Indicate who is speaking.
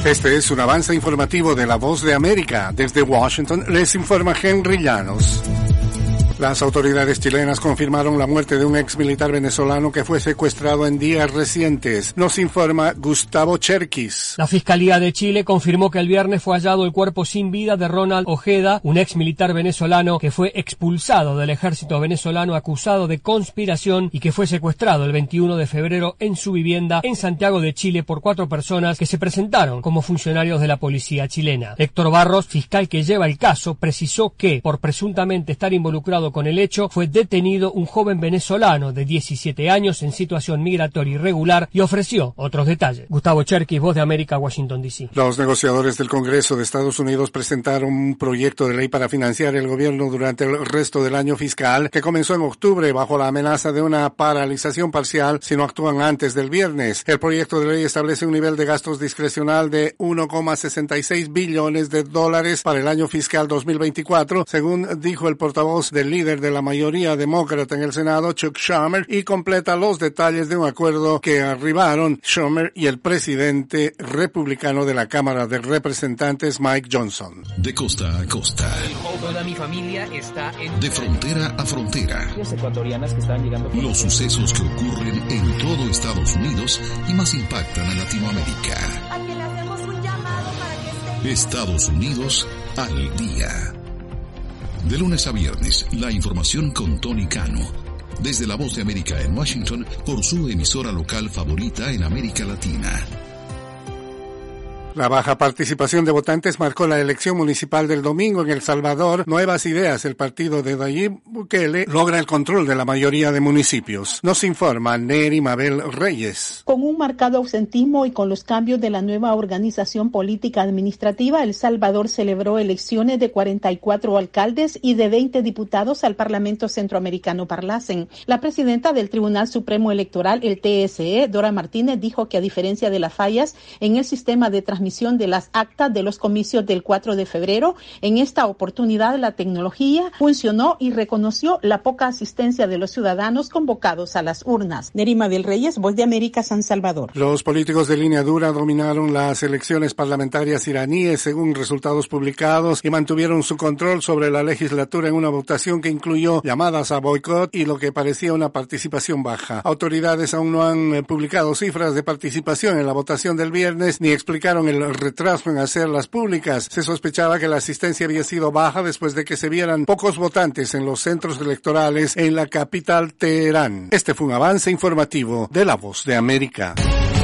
Speaker 1: Este es un avance informativo de La Voz de América. Desde Washington les informa Henry Llanos. Las autoridades chilenas confirmaron la muerte de un ex militar venezolano que fue secuestrado en días recientes. Nos informa Gustavo Cherkis.
Speaker 2: La Fiscalía de Chile confirmó que el viernes fue hallado el cuerpo sin vida de Ronald Ojeda, un ex militar venezolano que fue expulsado del ejército venezolano acusado de conspiración y que fue secuestrado el 21 de febrero en su vivienda en Santiago de Chile por 4 personas que se presentaron como funcionarios de la policía chilena. Héctor Barros, fiscal que lleva el caso, precisó que, por presuntamente estar involucrado con el hecho, fue detenido un joven venezolano de 17 años en situación migratoria irregular y ofreció otros detalles. Gustavo Cherkis, Voz de América, Washington, D.C.
Speaker 1: Los negociadores del Congreso de Estados Unidos presentaron un proyecto de ley para financiar el gobierno durante el resto del año fiscal que comenzó en octubre bajo la amenaza de una paralización parcial si no actúan antes del viernes. El proyecto de ley establece un nivel de gastos discrecional de $1,66 billones para el año fiscal 2024, según dijo el portavoz del líder de la mayoría demócrata en el Senado, Chuck Schumer, y completa los detalles de un acuerdo que arribaron Schumer y el presidente republicano de la Cámara de Representantes, Mike Johnson.
Speaker 3: De costa a costa.
Speaker 4: Toda mi familia está en...
Speaker 3: De frontera a frontera.
Speaker 4: Las ecuatorianas que están llegando...
Speaker 3: Los sucesos que ocurren en todo Estados Unidos y más impactan a Latinoamérica.
Speaker 5: Aquí le hacemos un llamado para que esté...
Speaker 3: Estados Unidos al día. De lunes a viernes, la información con Tony Cano. Desde La Voz de América en Washington, por su emisora local favorita en América Latina.
Speaker 1: La baja participación de votantes marcó la elección municipal del domingo en El Salvador. Nuevas Ideas, el partido de Nayib Bukele, logra el control de la mayoría de municipios. Nos informa Neri Mabel Reyes.
Speaker 6: Con un marcado ausentismo y con los cambios de la nueva organización política administrativa, El Salvador celebró elecciones de 44 alcaldes y de 20 diputados al Parlamento Centroamericano Parlacen. La presidenta del Tribunal Supremo Electoral, el TSE, Dora Martínez, dijo que a diferencia de las fallas en el sistema de transmisión de las actas de los comicios del 4 de febrero, en esta oportunidad la tecnología funcionó y reconoció la poca asistencia de los ciudadanos convocados a las urnas. Nerima del Reyes, Voz de América, San Salvador.
Speaker 1: Los políticos de línea dura dominaron las elecciones parlamentarias iraníes según resultados publicados y mantuvieron su control sobre la legislatura en una votación que incluyó llamadas a boicot y lo que parecía una participación baja. Autoridades aún no han publicado cifras de participación en la votación del viernes ni explicaron el retraso en hacerlas públicas. Se sospechaba que la asistencia había sido baja después de que se vieran pocos votantes en los centros electorales en la capital Teherán. Este fue un avance informativo de La Voz de América.